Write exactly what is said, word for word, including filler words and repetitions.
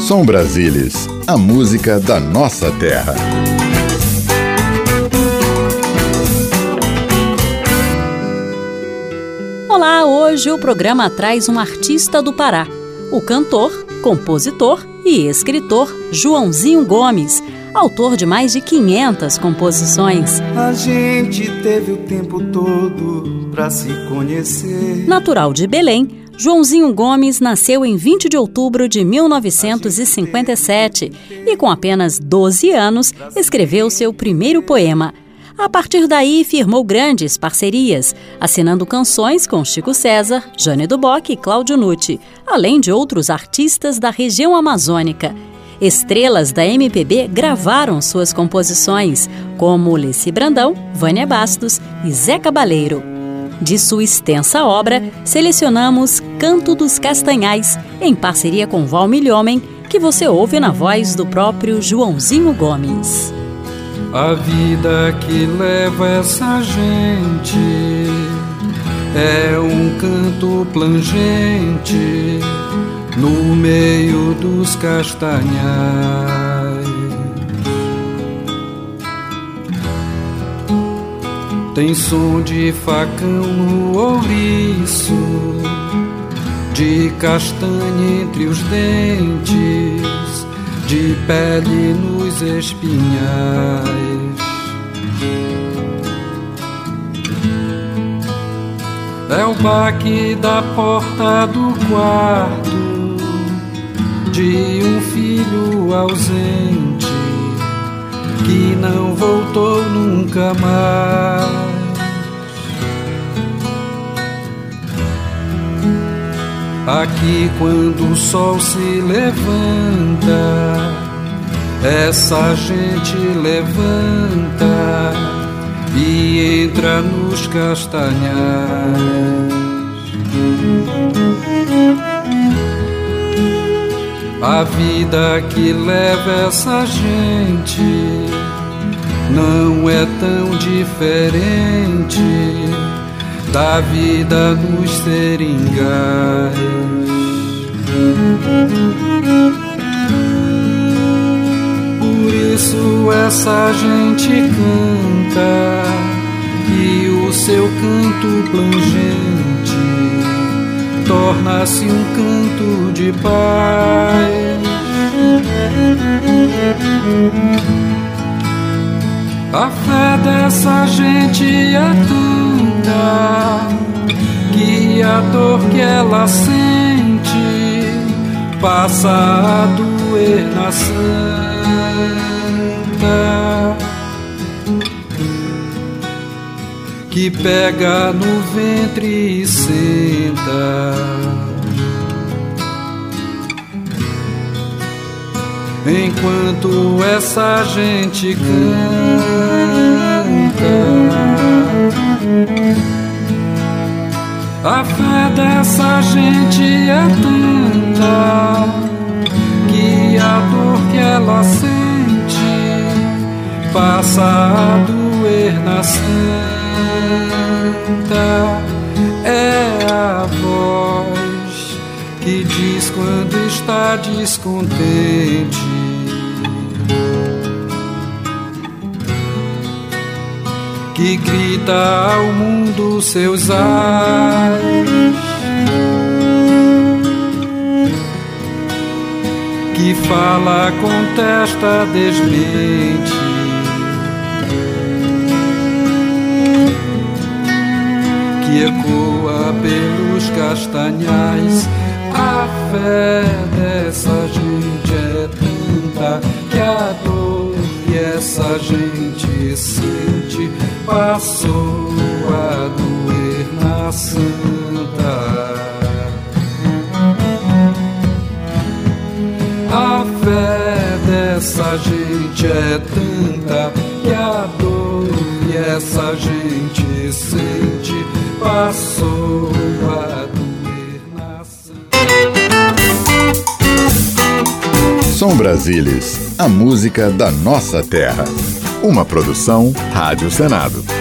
Som Brasilis, a música da nossa terra. Olá, hoje o programa traz um artista do Pará, o cantor, compositor e escritor Joãozinho Gomes, autor de mais de quinhentas composições. A gente teve o tempo todo pra se conhecer. Natural de Belém, Joãozinho Gomes nasceu em vinte de outubro de mil novecentos e cinquenta e sete e, com apenas doze anos, escreveu seu primeiro poema. A partir daí, firmou grandes parcerias, assinando canções com Chico César, Jane do Boc e Cláudio Nutti, além de outros artistas da região amazônica. Estrelas da M P B gravaram suas composições, como Leci Brandão, Vânia Bastos e Zé Cabaleiro. De sua extensa obra, selecionamos Canto dos Castanhais, em parceria com Valmir Homem, que você ouve na voz do próprio Joãozinho Gomes. A vida que leva essa gente é um canto plangente no meio dos castanhais. Tem som de facão no ouriço, de castanha entre os dentes, de pele nos espinhais. É o baque da porta do quarto de um filho ausente que não voltou nunca mais. Aqui quando o sol se levanta, essa gente levanta e entra nos castanhais. A vida que leva essa gente não é tão diferente da vida nos seringais. Por isso essa gente canta, e o seu canto plangente torna-se um canto de paz. A fé dessa gente é tanta que a dor que ela sente passa a doer na santa, que pega no ventre e senta. Enquanto essa gente canta, a fé dessa gente é tanta que a dor que ela sente passa a doer na santa. É a voz que diz quando está descontente, que grita ao mundo seus ais, que fala com testa desmente, que ecoa pelos castanhais. A fé dessa gente é tanta que a dor que essa gente sente passou a doer na santa. A fé dessa gente é tanta que a dor que essa gente sente passou a doer na santa. Som Brasilis, a música da nossa terra. Uma produção Rádio Senado.